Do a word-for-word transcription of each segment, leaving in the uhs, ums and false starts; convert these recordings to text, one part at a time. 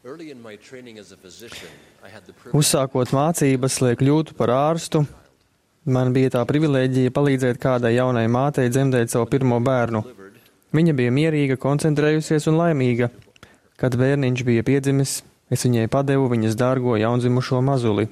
Uzsākot mācības, lai kļūtu par ārstu, man bija tā privilēģija palīdzēt kādai jaunai mātei dzemdēt savu pirmo bērnu. Viņa bija mierīga, koncentrējusies un laimīga. Kad bērniņš bija piedzimis, es viņai padevu viņas dārgo jaundzimušo mazuli.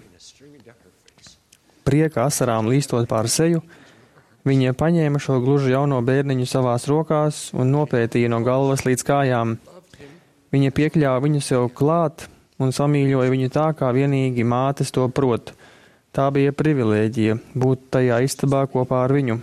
Prieka asarām līstot pār seju, viņa paņēma šo gluži jauno bērniņu savās rokās un nopētīja no galvas līdz kājām. Viņa piekļāva viņu sev klāt un samīļoja viņu tā, kā vienīgi mātes to prot. Tā bija privilēģija būt tajā istabā kopā ar viņu.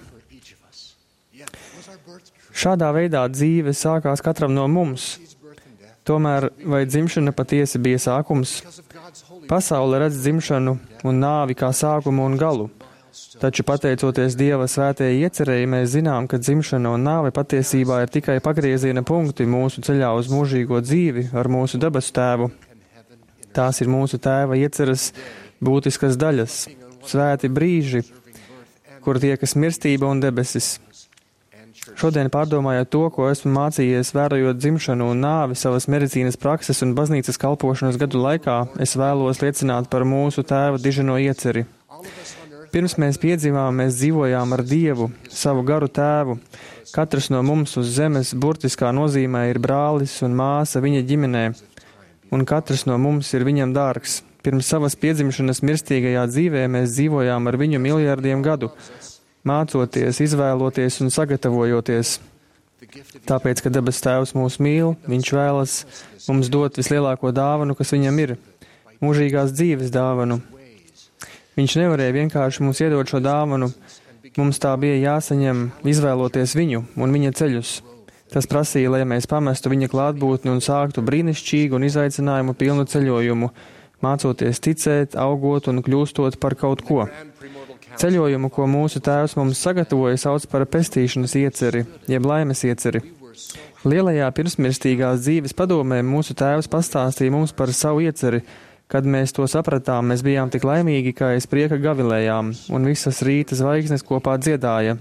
Šādā veidā dzīve sākās katram no mums. Tomēr vai dzimšana patiesi bija sākums? Pasaule redz dzimšanu un nāvi kā sākumu un galu. Taču pateicoties Dieva svētajai iecerēji, mēs zinām, ka dzimšana un nāve patiesībā ir tikai pagrieziena punkti mūsu ceļā uz mūžīgo dzīvi ar mūsu debesu tēvu. Tās ir mūsu tēva ieceres būtiskas daļas, svēti brīži, kur tiekas mirstība un debesis. Šodien pārdomājot to, ko esmu mācījies, vērojot dzimšanu un nāvi savas medicīnas prakses un baznīcas kalpošanas gadu laikā, es vēlos liecināt par mūsu tēva diženo ieceri. Pirms mēs piedzimām, mēs dzīvojām ar Dievu, savu garu tēvu. Katrs no mums uz zemes burtiskā nozīmē ir brālis un māsa viņa ģimenē, un katrs no mums ir viņam dārgs. Pirms savas piedzimšanas mirstīgajā dzīvē mēs dzīvojām ar viņu miljardiem gadu, mācoties, izvēloties un sagatavojoties. Tāpēc, ka debes tēvs mūs mīl, viņš vēlas mums dot vislielāko dāvanu, kas viņam ir, mūžīgās dzīves dāvanu. Viņš nevarēja vienkārši mums iedot šo dāvanu, mums tā bija jāsaņem, izvēloties viņu un viņa ceļus. Tas prasīja, lai mēs pamestu viņa klātbūtni un sāktu brīnišķīgu un izaicinājumu pilnu ceļojumu, mācoties ticēt, augot un kļūstot par kaut ko. Ceļojumu, ko mūsu tēvs mums sagatavoja, sauc par pestīšanas ieceri, jeb laimes ieceri. Lielajā pirmsmirstīgās dzīves padomē mūsu tēvs pastāstīja mums par savu ieceri. Kad mēs to sapratām, mēs bijām tik laimīgi, ka aiz prieka gavilējām, un visas rīta zvaigznes kopā dziedāja.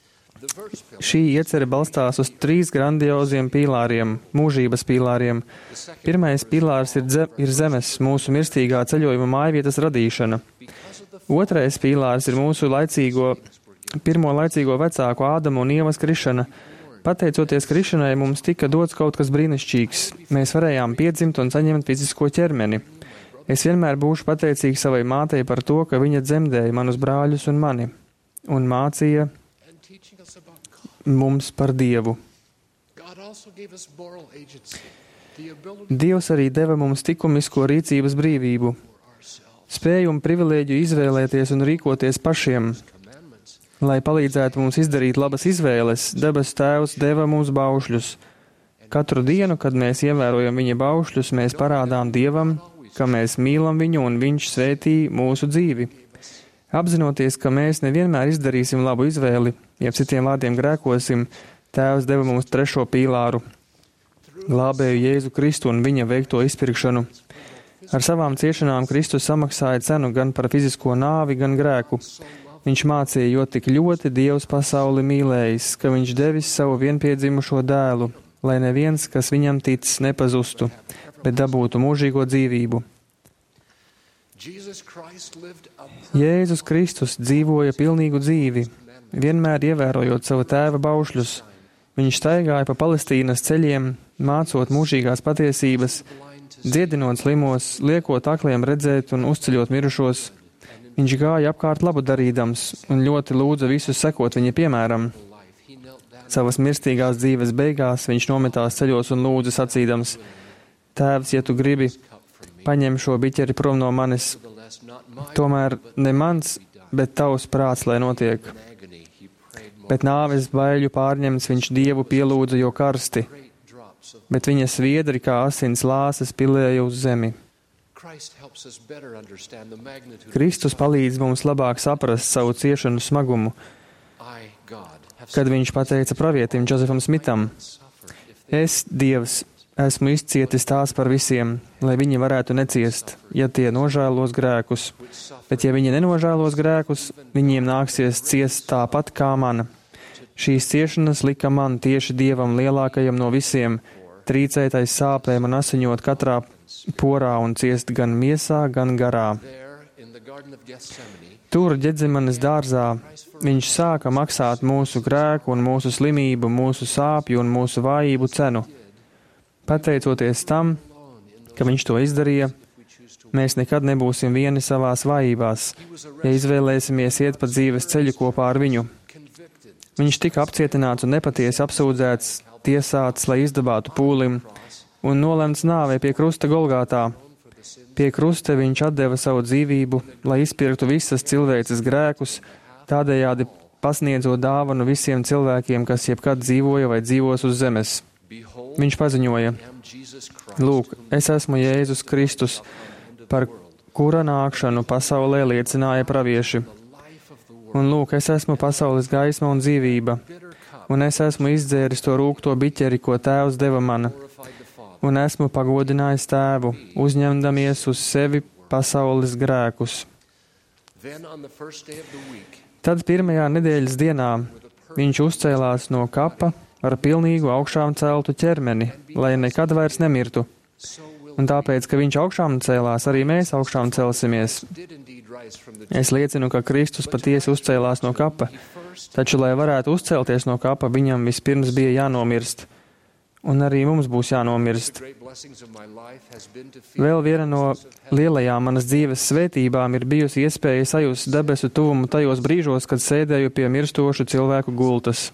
Šī iecere balstās uz trīs grandioziem pīlāriem, mūžības pīlāriem. Pirmais pīlārs ir, dze, ir zemes, mūsu mirstīgā ceļojuma mājvietas radīšana. Otrais pīlārs ir mūsu laicīgo, pirmo laicīgo vecāku Ādama un Ievas krišana. Pateicoties krišanai, mums tika dots kaut kas brīnišķīgs. Mēs varējām piedzimt un saņemt fizisko ķermeni. Es vienmēr būšu pateicīgs savai mātei par to, ka viņa dzemdēja manus brāļus un mani un mācīja mums par Dievu. Dievs arī deva mums likumisko rīcības brīvību, spēju un privilēģiju izvēlēties un rīkoties pašiem. Lai palīdzētu mums izdarīt labas izvēles, debesu tēvs deva mums baušļus. Katru dienu, kad mēs ievērojam viņa baušļus, mēs parādām Dievam, ka mēs mīlam viņu un viņš svētī mūsu dzīvi. Apzinoties, ka mēs nevienmēr izdarīsim labu izvēli, ja citiem vārdiem grēkosim, Tēvs deva mums trešo pīlāru, glābēju Jēzu Kristu un viņa veikto izpirkšanu. Ar savām ciešanām Kristus samaksāja cenu gan par fizisko nāvi, gan grēku. Viņš mācīja, jo tik ļoti Dievs pasauli mīlējis, ka viņš devis savu vienpiedzimušo dēlu, lai neviens, kas viņam tic, nepazustu, bet dabūtu mūžīgo dzīvību. Jēzus Kristus dzīvoja pilnīgu dzīvi, vienmēr ievērojot savu tēva baušļus. Viņš staigāja pa Palestīnas ceļiem, mācot mūžīgās patiesības, dziedinot slimos, liekot akliem redzēt un uzceļot mirušos. Viņš gāja apkārt labu darīdams un ļoti lūdza visus sekot viņa piemēram. Savas mirstīgās dzīves beigās viņš nometās ceļos un lūdza sacīdams: Tēvs, ja tu gribi, paņem šo biķeri prom no manis. Tomēr ne mans, bet tavs prāts, lai notiek. Bet nāves baiļu pārņemts viņš Dievu pielūdza jo karsti, bet viņa sviedri kā asins lāses pilēja uz zemi. Kristus palīdz mums labāk saprast savu ciešanu smagumu, kad viņš pateica pravietim Džozefam Smitam: Es, Dievs, esmu izcietis tās par visiem, lai viņi varētu neciest, ja tie nožēlos grēkus, bet ja viņi nenožēlos grēkus, viņiem nāksies ciest tāpat kā man. Šīs ciešanas lika man tieši Dievam lielākajam no visiem, trīcēt aiz sāpēm un asiņot katrā porā un ciest gan miesā, gan garā. Tur, Ģedzimanes dārzā, viņš sāka maksāt mūsu grēku un mūsu slimību, mūsu sāpju un mūsu vājību cenu. Pateicoties tam, ka viņš to izdarīja, mēs nekad nebūsim vieni savās vājībās, ja izvēlēsimies iet pa dzīves ceļu kopā ar viņu. Viņš tika apcietināts un nepatiesi apsūdzēts, tiesāts, lai izdabātu pūlim, un nolemts nāvei pie krusta Golgātā. Pie krusta viņš atdeva savu dzīvību, lai izpirktu visas cilvēces grēkus, tādējādi pasniedzot dāvanu visiem cilvēkiem, kas jebkad dzīvoja vai dzīvos uz zemes. Viņš paziņoja: Lūk, es esmu Jēzus Kristus, par kura nākšanu pasaulē liecināja pravieši. Un lūk, es esmu pasaules gaisma un dzīvība, un es esmu izdzēris to rūgto biķeri, ko Tēvs deva man, un esmu pagodinājis Tēvu, uzņemdamies uz sevi pasaules grēkus. Tad pirmajā nedēļas dienā viņš uzcēlās no kapa ar pilnīgu augšām celtu ķermeni, lai nekad vairs nemirtu. Un tāpēc, ka viņš augšām cēlās, arī mēs augšām celsimies. Es liecinu, ka Kristus patiesi uzcēlās no kapa, taču, lai varētu uzcelties no kapa, viņam vispirms bija jānomirst. Un arī mums būs jānomirst. Vēl viena no lielajām manas dzīves svētībām ir bijusi iespēja sajust debesu tuvumu tajos brīžos, kad sēdēju pie mirstošu cilvēku gultas.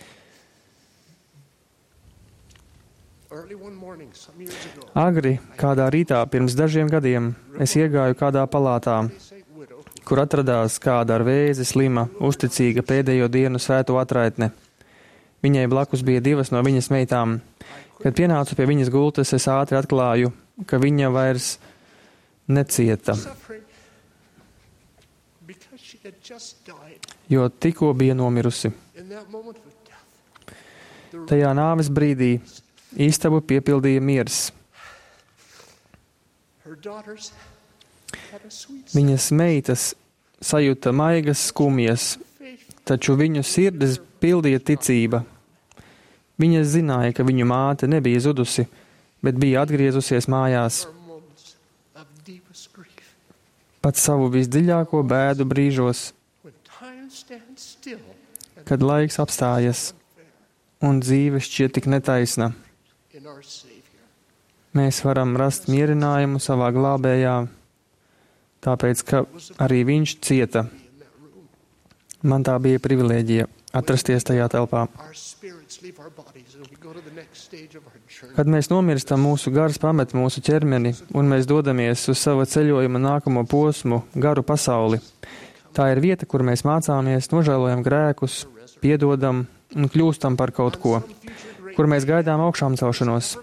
Agri, kādā rītā pirms dažiem gadiem, es iegāju kādā palātā, kur atradās kāda ar vēzi slima, uzticīga pēdējo dienu svēto atraitne. Viņai blakus bija divas no viņas meitām. Kad pienācu pie viņas gultas, es ātri atklāju, ka viņa vairs necieta, jo tikko bija nomirusi. Tajā nāves brīdī istabu piepildīja miers. Viņas meitas sajūta maigas skumjas, taču viņu sirdis pildīja ticība. Viņas zināja, ka viņu māte nebija zudusi, bet bija atgriezusies mājās. Pat savu visdziļāko bēdu brīžos, kad laiks apstājas un dzīve šķiet tik netaisna, mēs varam rast mierinājumu savā glābējā, tāpēc, ka arī viņš cieta. Man tā bija privilēģija atrasties tajā telpā. Kad mēs nomirstam, mūsu gars pamet mūsu ķermeni, un mēs dodamies uz sava ceļojuma nākamo posmu, garu pasauli. Tā ir vieta, kur mēs mācāmies, nožēlojam grēkus, piedodam un kļūstam par kaut ko, kur mēs gaidām augšām celšanos.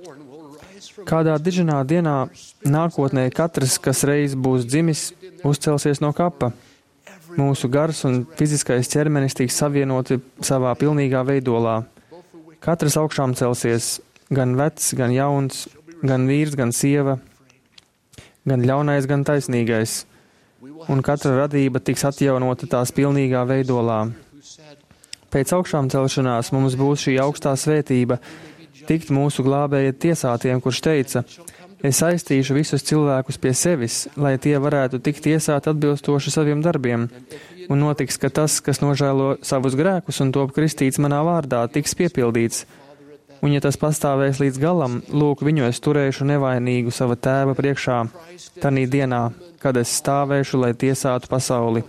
Kādā diženā dienā nākotnē katrs, kas reiz būs dzimis, uzcelsies no kapa. Mūsu gars un fiziskais ķermenis tiks savienoti savā pilnīgā veidolā. Katrs augšām celsies, gan vecs, gan jauns, gan vīrs, gan sieva, gan ļaunais, gan taisnīgais. Un katra radība tiks atjaunota tās pilnīgā veidolā. Pēc augšām celšanās mums būs šī augstā svētība, tikt mūsu glābēja tiesātiem, kurš teica: es aiztīšu visus cilvēkus pie sevis, lai tie varētu tikt tiesāti atbilstoši saviem darbiem. Un notiks, ka tas, kas nožēlo savus grēkus un top kristīts manā vārdā, tiks piepildīts. Un ja tas pastāvēs līdz galam, lūk, viņu es turēšu nevainīgu sava tēva priekšā, tanī dienā, kad es stāvēšu, lai tiesātu pasauli.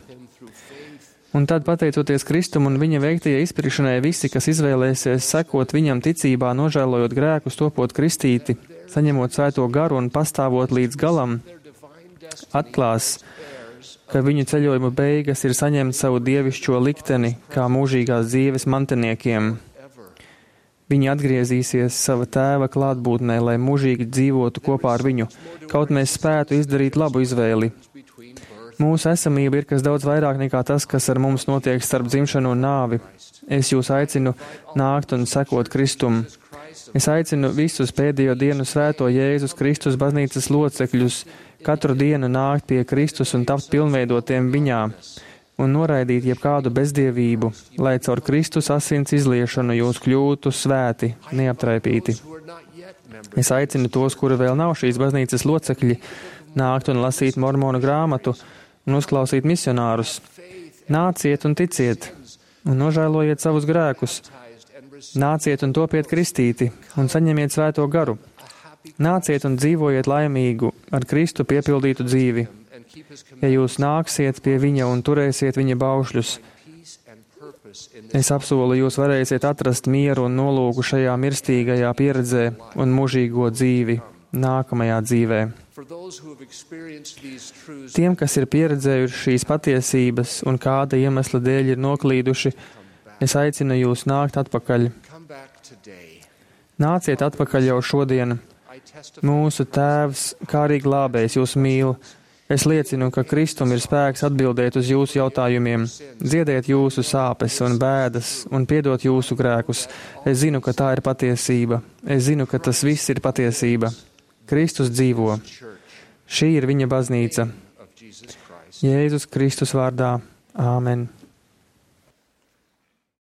Un tad, pateicoties Kristum un viņa veiktajai izpirkšanai, visi, kas izvēlēsies sekot viņam ticībā, nožēlojot grēkus, topot kristīti, saņemot svēto garu un pastāvot līdz galam, atklās, ka viņu ceļojuma beigas ir saņemt savu dievišķo likteni kā mūžīgās dzīves mantiniekiem. Viņi atgriezīsies sava tēva klātbūtnē, lai mūžīgi dzīvotu kopā ar viņu, kaut mēs spētu izdarīt labu izvēli. Mūsu esamība ir kas daudz vairāk nekā tas, kas ar mums notiek starp dzimšanu un nāvi. Es jūs aicinu nākt un sekot Kristum. Es aicinu visus pēdējo dienu svēto Jēzus Kristus baznīcas locekļus katru dienu nākt pie Kristus un tapt pilnveidotiem viņā un noraidīt jebkādu bezdievību, lai caur Kristus asins izliešanu jūs kļūtu svēti, neaptraipīti. Es aicinu tos, kuri vēl nav šīs baznīcas locekļi, nākt un lasīt mormonu grāmatu un uzklausīt misionārus. Nāciet un ticiet, un nožēlojiet savus grēkus. Nāciet un topiet kristīti, un saņemiet svēto garu. Nāciet un dzīvojiet laimīgu, ar Kristu piepildītu dzīvi. Ja jūs nāksiet pie viņa un turēsiet viņa baušļus, es apsolu, jūs varēsiet atrast mieru un nolūku šajā mirstīgajā pieredzē un mūžīgo dzīvi nākamajā dzīvē. Tiem, kas ir pieredzējuši šīs patiesības un kāda iemesla dēļ ir noklīduši, es aicinu jūs nākt atpakaļ. Nāciet atpakaļ jau šodien. Mūsu Tēvs, kā arī glābējs, jūs mīl. Es liecinu, ka Kristum ir spēks atbildēt uz jūsu jautājumiem, dziedēt jūsu sāpes un bēdas un piedot jūsu grēkus. Es zinu, ka tā ir patiesība. Es zinu, ka tas viss ir patiesība. Kristus dzīvo. Šī ir viņa baznīca. Jēzus Kristus vārdā. Āmen.